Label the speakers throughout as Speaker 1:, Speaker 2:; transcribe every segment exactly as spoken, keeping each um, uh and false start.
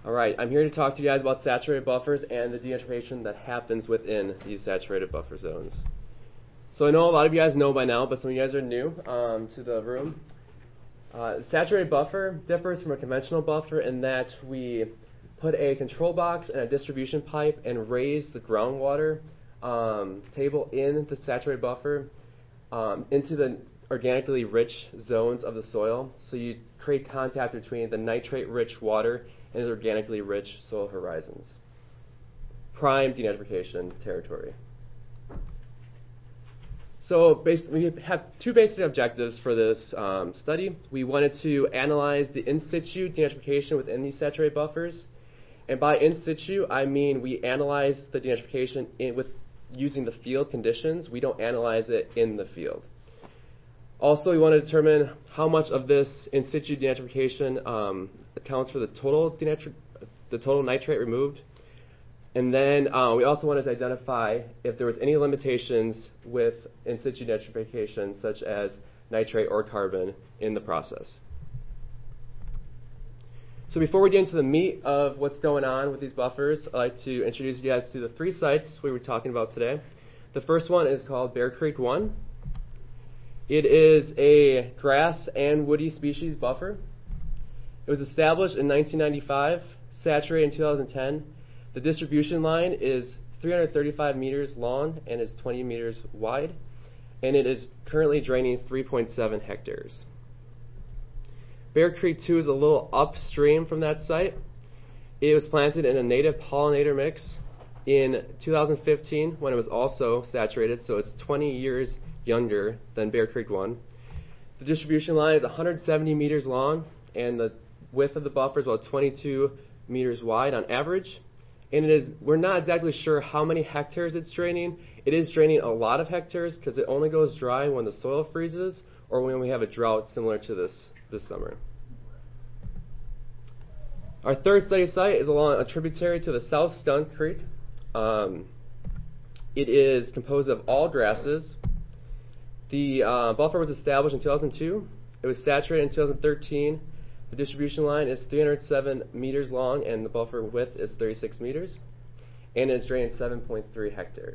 Speaker 1: All right, I'm here to talk to you guys about saturated buffers and the denitrification that happens within these saturated buffer zones. So I know a lot of you guys know by now, but some of you guys are new um, to the room. Uh, saturated buffer differs from a conventional buffer in that we put a control box and a distribution pipe and raise the groundwater um, table in the saturated buffer um, into the organically rich zones of the soil. So you create contact between the nitrate-rich water and its organically rich soil horizons. Prime denitrification territory. So basically, we have two basic objectives for this um, study. We wanted to analyze the in situ denitrification within these saturated buffers. And by in situ, I mean we analyze the denitrification in, with using the field conditions. We don't analyze it in the field. Also, we want to determine how much of this in situ denitrification um, accounts for the total denitri- the total nitrate removed. And then uh, we also wanted to identify if there was any limitations with in situ denitrification, such as nitrate or carbon in the process. So before we get into the meat of what's going on with these buffers, I'd like to introduce you guys to the three sites we were talking about today. The first one is called Bear Creek one. It is a grass and woody species buffer. It was established in nineteen ninety-five, saturated in two thousand ten. The distribution line is three hundred thirty-five meters long and is twenty meters wide, and it is currently draining three point seven hectares. Bear Creek two is a little upstream from that site. It was planted in a native pollinator mix in two thousand fifteen when it was also saturated, so it's twenty years younger than Bear Creek one. The distribution line is one hundred seventy meters long, and the width of the buffer is about twenty-two meters wide on average. And it is, we're not exactly sure how many hectares it's draining. It is draining a lot of hectares because it only goes dry when the soil freezes or when we have a drought similar to this this summer. Our third study site is along a tributary to the South Stunt Creek. Um, it is composed of all grasses. The uh, buffer was established in two thousand two. It was saturated in two thousand thirteen. The distribution line is three hundred seven meters long, and the buffer width is thirty-six meters, and it is draining seven point three hectares.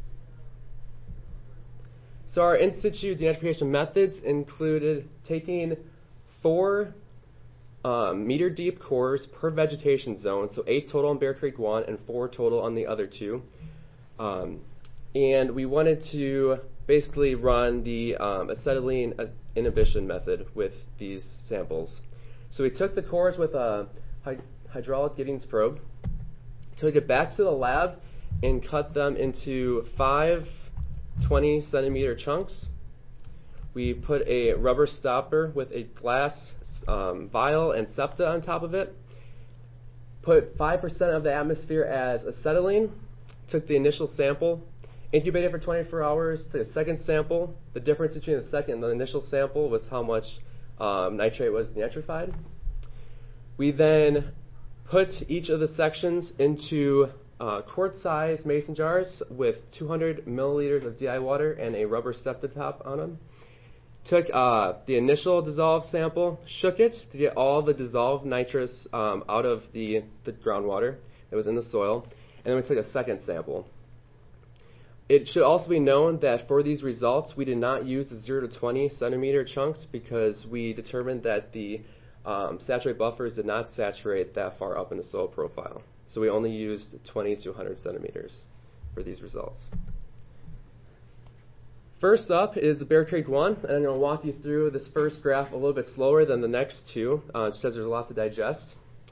Speaker 1: So our in situ denitrification methods included taking four um, meter deep cores per vegetation zone, so eight total on Bear Creek one and four total on the other two. Um, and we wanted to basically run the um, acetylene inhibition method with these samples. So we took the cores with a hy hydraulic Giddings probe, took it back to the lab, and cut them into five twenty centimeter chunks. We put a rubber stopper with a glass um, vial and septa on top of it, put five percent of the atmosphere as acetylene, took the initial sample, incubated for twenty-four hours, took a second sample. The difference between the second and the initial sample was how much um, nitrate was denitrified. We then put each of the sections into uh, quart-sized mason jars with two hundred milliliters of D I water and a rubber septa top on them. Took uh, the initial dissolved sample, shook it to get all the dissolved nitrous um, out of the, the groundwater that was in the soil, and then we took a second sample. It should also be known that for these results, we did not use the zero to twenty centimeter chunks because we determined that the um, saturated buffers did not saturate that far up in the soil profile. So we only used twenty to one hundred centimeters for these results. First up is the Bear Creek one, and I'm going to walk you through this first graph a little bit slower than the next two, uh, just because there's a lot to digest.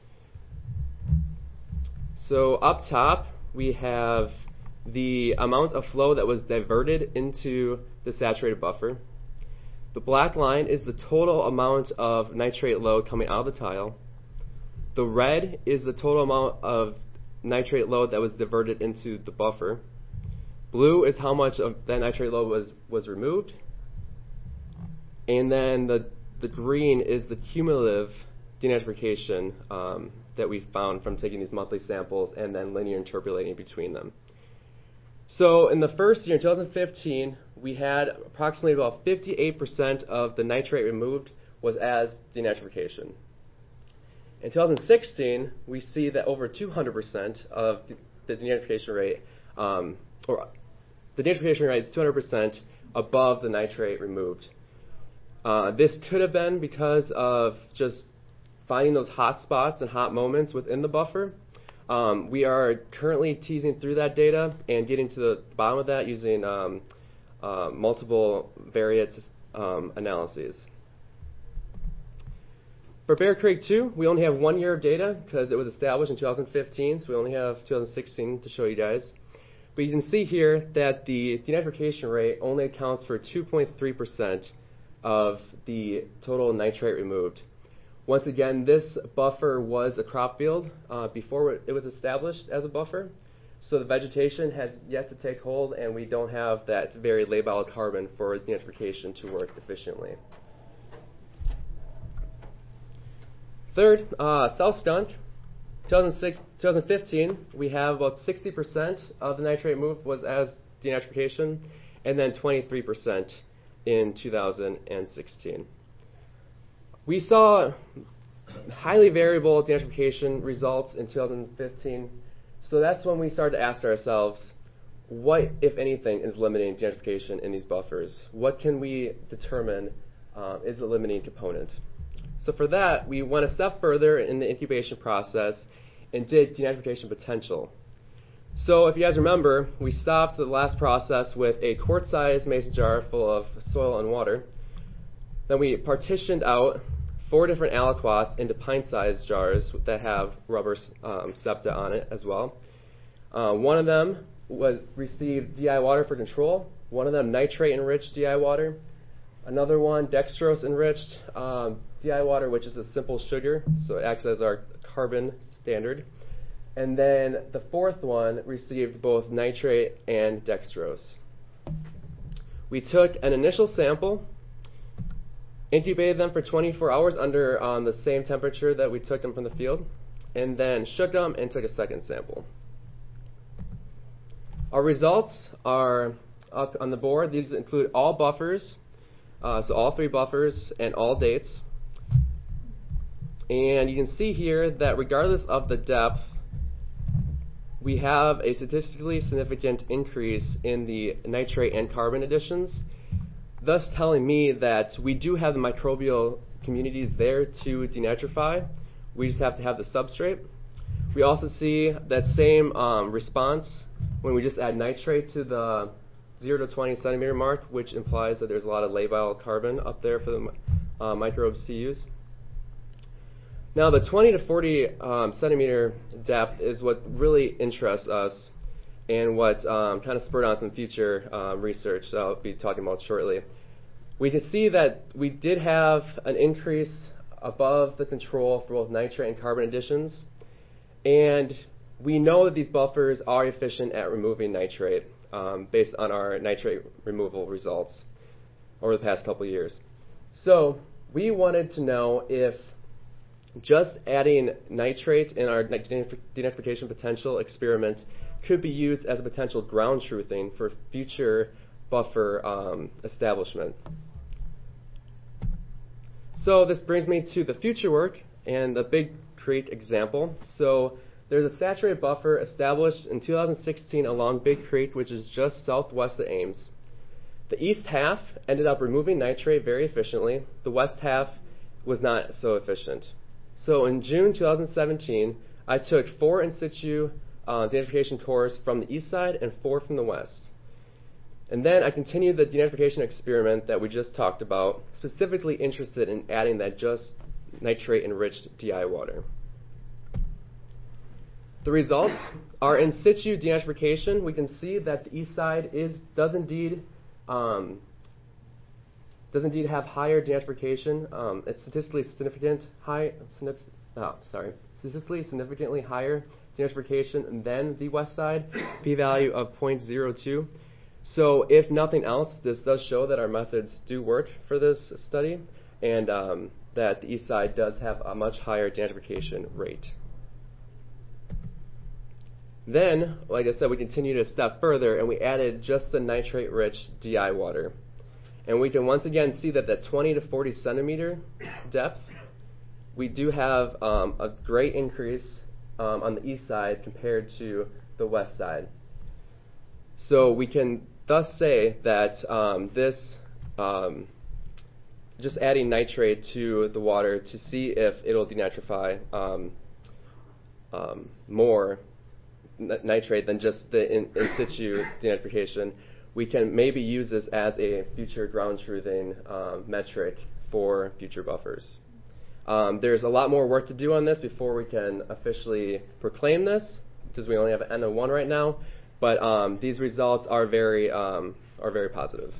Speaker 1: So up top, we have the amount of flow that was diverted into the saturated buffer. The black line is the total amount of nitrate load coming out of the tile. The red is the total amount of nitrate load that was diverted into the buffer. Blue is how much of that nitrate load was, was removed. And then the, the green is the cumulative denitrification um, that we found from taking these monthly samples and then linear interpolating between them. So in the first year, in two thousand fifteen, we had approximately about fifty-eight percent of the nitrate removed was as denitrification. In two thousand sixteen, we see that over two hundred percent of the denitrification rate, um, or the denitrification rate is two hundred percent above the nitrate removed. Uh, this could have been because of just finding those hot spots and hot moments within the buffer. Um, we are currently teasing through that data and getting to the bottom of that using um, uh, multiple variate um, analyses. For Bear Creek two, we only have one year of data because it was established in two thousand fifteen, so we only have two thousand sixteen to show you guys. But you can see here that the denitrification rate only accounts for two point three percent of the total nitrate removed. Once again, this buffer was a crop field uh, before it was established as a buffer, so the vegetation has yet to take hold, and we don't have that very labile carbon for denitrification to work efficiently. Third, uh, South Skunk, two thousand fifteen, we have about sixty percent of the nitrate removed was as denitrification, and then twenty-three percent in two thousand sixteen. We saw highly variable denitrification results in two thousand fifteen, so that's when we started to ask ourselves, what, if anything, is limiting denitrification in these buffers? What can we determine uh, is the limiting component? So for that, we went a step further in the incubation process and did denitrification potential. So if you guys remember, we stopped the last process with a quart-sized mason jar full of soil and water. Then we partitioned out four different aliquots into pint-sized jars that have rubber um, septa on it as well. Uh, one of them was received D I water for control, one of them nitrate-enriched D I water, another one dextrose-enriched um, D I water, which is a simple sugar, so it acts as our carbon standard. And then the fourth one received both nitrate and dextrose. We took an initial sample, incubated them for twenty-four hours under um, the same temperature that we took them from the field, and then shook them and took a second sample. Our results are up on the board. These include all buffers, uh, so all three buffers and all dates. And you can see here that regardless of the depth, we have a statistically significant increase in the nitrate and carbon additions, thus telling me that we do have the microbial communities there to denitrify. We just have to have the substrate. We also see that same um, response when we just add nitrate to the zero to twenty centimeter mark, which implies that there's a lot of labile carbon up there for the uh, microbes to use. Now, the twenty to forty um, centimeter depth is what really interests us and what um, kind of spurred on some future um, research that I'll be talking about shortly. We can see that we did have an increase above the control for both nitrate and carbon additions, and we know that these buffers are efficient at removing nitrate um, based on our nitrate removal results over the past couple of years. So we wanted to know if just adding nitrate in our denitrification potential experiment could be used as a potential ground truthing for future buffer um, establishment. So this brings me to the future work and the Big Creek example. So there's a saturated buffer established in two thousand sixteen along Big Creek, which is just southwest of Ames. The east half ended up removing nitrate very efficiently. The west half was not so efficient. So in June two thousand seventeen, I took four in situ uh, denitrification cores from the east side and four from the west. And then I continued the denitrification experiment that we just talked about, specifically interested in adding that just nitrate-enriched D I water. The results are in situ denitrification. We can see that the east side is does indeed um, does indeed have higher denitrification. Um, it's statistically significant high. Oh, sorry, statistically significantly higher denitrification than the west side. P-value of zero point zero two. So if nothing else, this does show that our methods do work for this study, and um, that the east side does have a much higher denitrification rate. Then, like I said, we continued a step further, and we added just the nitrate-rich D I water. And we can once again see that that twenty to forty centimeter depth, we do have um, a great increase um, on the east side compared to the west side. So we can thus say that um, this, um, just adding nitrate to the water to see if it'll denitrify um, um, more n- nitrate than just the in, in situ denitrification, we can maybe use this as a future ground truthing um, metric for future buffers. Um, there's a lot more work to do on this before we can officially proclaim this, because we only have an N of one right now. But um, these results are very um, are very positive.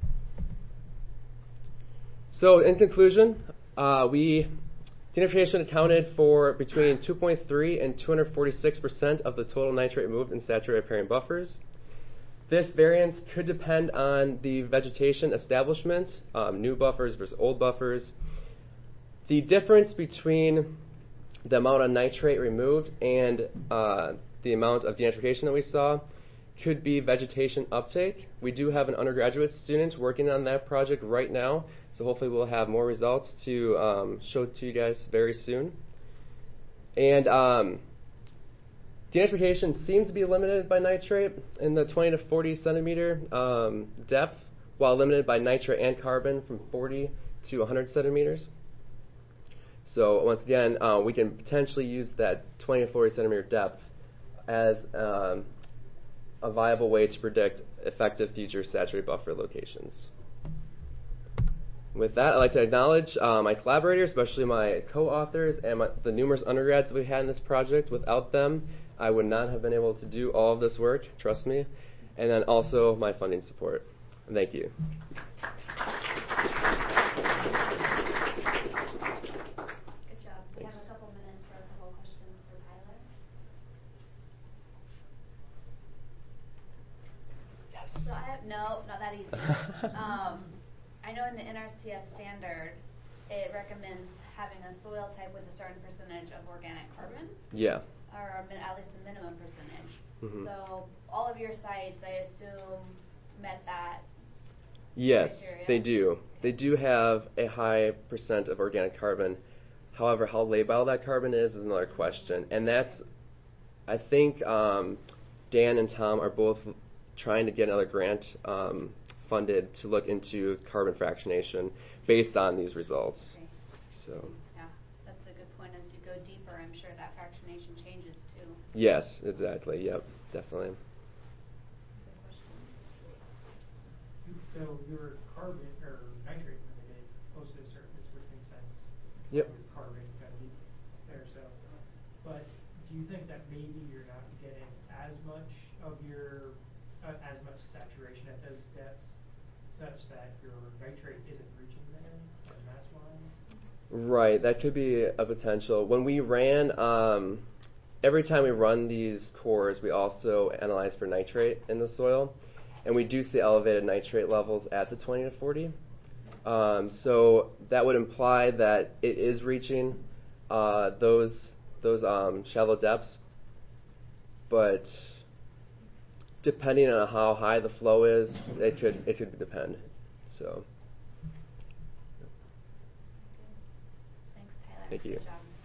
Speaker 1: So in conclusion, uh, we denitrification accounted for between two point three and two hundred forty-six percent of the total nitrate removed in saturated riparian buffers. This variance could depend on the vegetation establishment, um, new buffers versus old buffers. The difference between the amount of nitrate removed and uh, the amount of denitrification that we saw could be vegetation uptake. We do have an undergraduate student working on that project right now, so hopefully we'll have more results to um, show to you guys very soon. And um, denitrification seems to be limited by nitrate in the twenty to forty centimeter um, depth, while limited by nitrate and carbon from forty to one hundred centimeters. So once again, uh, we can potentially use that twenty to forty centimeter depth as um, a viable way to predict effective future saturated buffer locations. With that, I'd like to acknowledge uh, my collaborators, especially my co-authors and my, the numerous undergrads that we had in this project. Without them, I would not have been able to do all of this work, trust me, and then also my funding support. Thank you.
Speaker 2: So I have, no, not that easy. um, I know in the N R C S standard, it recommends having a soil type with a certain percentage of organic carbon.
Speaker 1: Yeah.
Speaker 2: Or a min- at least a minimum percentage.
Speaker 1: Mm-hmm.
Speaker 2: So all of your sites, I assume, met that
Speaker 1: Yes,
Speaker 2: criteria.
Speaker 1: they do. They do have a high percent of organic carbon. However, how labile that carbon is is another question. And that's, I think um, Dan and Tom are both trying to get another grant um, funded to look into carbon fractionation based on these results.
Speaker 2: Okay.
Speaker 1: So.
Speaker 2: Yeah, that's a good point. As you go deeper, I'm sure that fractionation changes too.
Speaker 1: Yes, exactly. Yep, definitely.
Speaker 2: Good question.
Speaker 3: So your carbon or nitrate limited close to the surface, which makes sense.
Speaker 1: Yep.
Speaker 3: Your carbonate's got to be there. So, but do you think that maybe you're not getting as much of your Uh, as much saturation at those depths, such that your nitrate isn't reaching there, and that's why?
Speaker 1: Right, that could be a potential. When we ran, um, every time we run these cores, we also analyze for nitrate in the soil, and we do see elevated nitrate levels at the twenty to forty. Um, so that would imply that it is reaching uh, those those um, shallow depths, but depending on how high the flow is, it could it could depend. So.
Speaker 2: Thanks, Tyler.
Speaker 1: Thank you.
Speaker 2: Good job.